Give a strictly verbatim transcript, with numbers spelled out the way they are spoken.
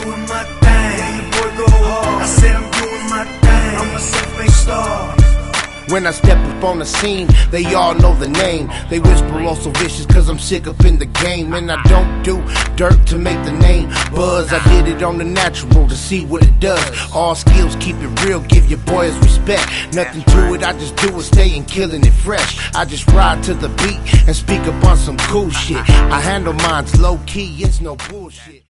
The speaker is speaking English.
doing my thing. Your boy go hard. I said I'm doing my thing. I'm a self-made star. When I step up on the scene, they all know the name. They whisper also vicious cause I'm sick up in the game. And I don't do dirt to make the name buzz. I did it on the natural to see what it does. All skills, keep it real, give your boys respect. Nothing to it, I just do it, stay and killing it fresh. I just ride to the beat and speak up on some cool shit. I handle mines low key, it's no bullshit.